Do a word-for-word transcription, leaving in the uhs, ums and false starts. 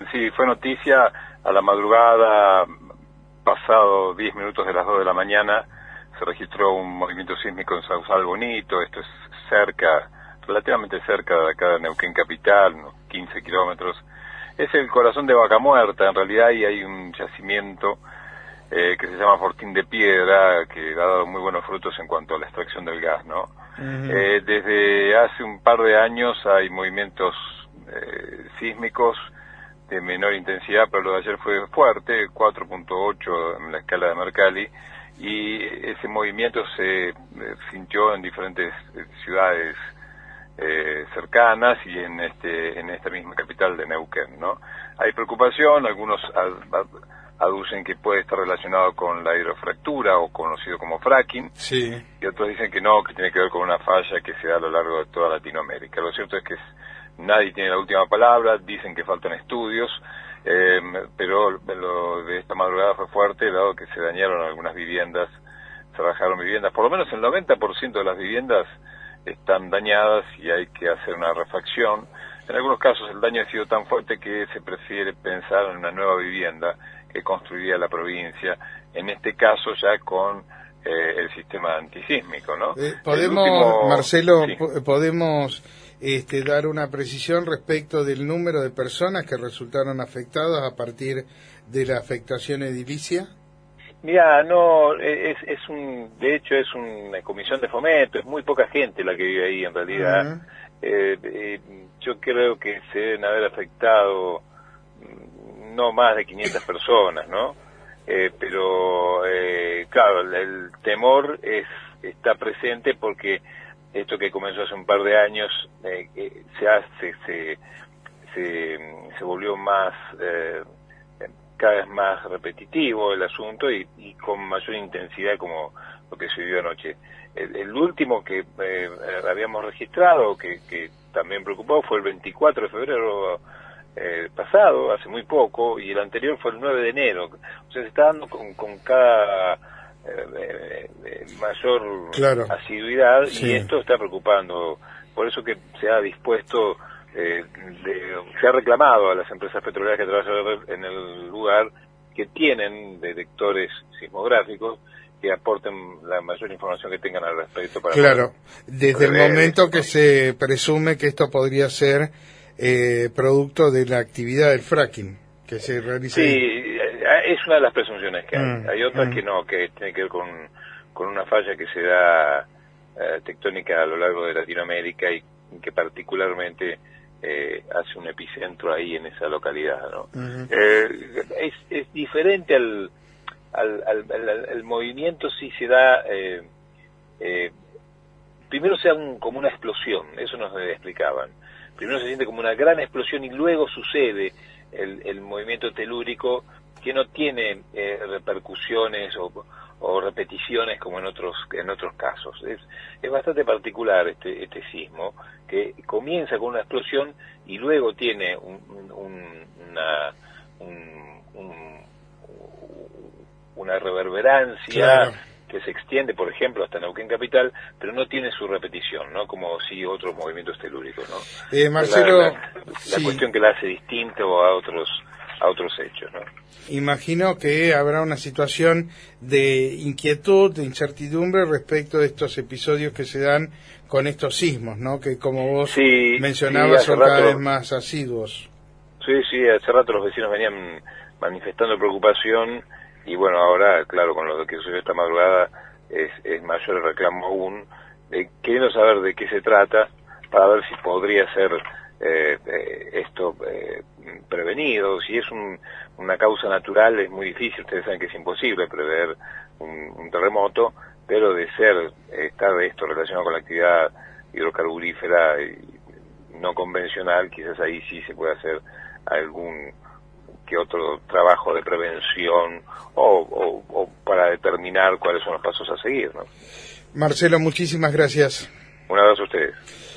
Sí, fue noticia a la madrugada, pasado diez minutos de las dos de la mañana, se registró un movimiento sísmico en Sausal Bonito. Esto es cerca, relativamente cerca de acá de Neuquén Capital, unos quince kilómetros. Es el corazón de Vaca Muerta, en realidad, y hay un yacimiento eh, que se llama Fortín de Piedra, que ha dado muy buenos frutos en cuanto a la extracción del gas, ¿no? Uh-huh. eh, desde hace un par de años hay movimientos eh, sísmicos de menor intensidad, pero lo de ayer fue fuerte, cuatro punto ocho en la escala de Mercalli, y ese movimiento se eh, sintió en diferentes eh, ciudades eh, cercanas y en este en esta misma capital de Neuquén, ¿no? Hay preocupación, algunos ad, ad, aducen que puede estar relacionado con la hidrofractura o conocido como fracking, sí. Y otros dicen que no, que tiene que ver con una falla que se da a lo largo de toda Latinoamérica. Lo cierto es que es, nadie tiene la última palabra, dicen que faltan estudios, eh, pero lo de esta madrugada fue fuerte, dado que se dañaron algunas viviendas, se bajaron viviendas, por lo menos el noventa por ciento de las viviendas están dañadas y hay que hacer una refacción. En algunos casos el daño ha sido tan fuerte que se prefiere pensar en una nueva vivienda que construiría la provincia, en este caso ya con eh, el sistema antisísmico, ¿no? Eh, podemos, último... Marcelo, sí. podemos este, dar una precisión respecto del número de personas que resultaron afectadas a partir de la afectación edilicia. Mira, no, es, es un, de hecho es una comisión de fomento, es muy poca gente la que vive ahí en realidad. Uh-huh. eh, eh, yo creo que se deben haber afectado no más de quinientas personas, ¿no? Eh, pero, eh, claro, el, el temor es está presente porque esto que comenzó hace un par de años eh, eh, se hace, se, se, se volvió más... Eh, cada vez más repetitivo el asunto y, y con mayor intensidad como lo que se vio anoche. El, el último que eh, habíamos registrado, que, que también preocupó, fue el veinticuatro de febrero eh, pasado, hace muy poco, y el anterior fue el nueve de enero. O sea, se está dando con, con cada eh, eh, mayor claro. asiduidad, sí. Y esto está preocupando. Por eso que se ha dispuesto... Eh, de, se ha reclamado a las empresas petroleras que trabajan en el lugar que tienen detectores sismográficos que aporten la mayor información que tengan al respecto. Para claro, desde el momento eso, que ¿no? se presume que esto podría ser eh, producto de la actividad del fracking que se realiza. Sí, ahí. Es una de las presunciones que hay. Mm, hay otras mm. que no, que tiene que ver con, con una falla que se da eh, tectónica a lo largo de Latinoamérica y que particularmente Eh, hace un epicentro ahí en esa localidad, ¿no? Uh-huh. eh, es, es diferente al al, al, al al movimiento si se da eh, eh, primero se da un, como una explosión, eso nos explicaban. Primero se siente como una gran explosión y luego sucede el, el movimiento telúrico que no tiene eh, repercusiones o, o repeticiones como en otros en otros casos. Es, es bastante particular este este sismo, que comienza con una explosión y luego tiene un, un, una un, un, una reverberancia claro. que se extiende, por ejemplo, hasta Neuquén Capital, pero no tiene su repetición, ¿no? Como si otros movimientos telúricos, ¿no? Eh, Marcelo, la, la, la sí. cuestión que la hace distinto a otros a otros hechos, ¿no? Imagino que habrá una situación de inquietud, de incertidumbre respecto de estos episodios que se dan con estos sismos, ¿no? Que como vos sí, mencionabas sí, son rato, cada vez más asiduos. Sí, sí, hace rato los vecinos venían manifestando preocupación y bueno, ahora, claro, con lo que sucedió esta madrugada es, es mayor el reclamo aún, eh, queriendo saber de qué se trata para ver si podría ser eh, eh, esto eh, prevenido. Si es un, una causa natural es muy difícil, ustedes saben que es imposible prever un, un terremoto, pero de ser, estar esto relacionado con la actividad hidrocarburífera y no convencional, quizás ahí sí se puede hacer algún que otro trabajo de prevención o, o, o para determinar cuáles son los pasos a seguir, ¿no? Marcelo, muchísimas gracias. Un abrazo a ustedes.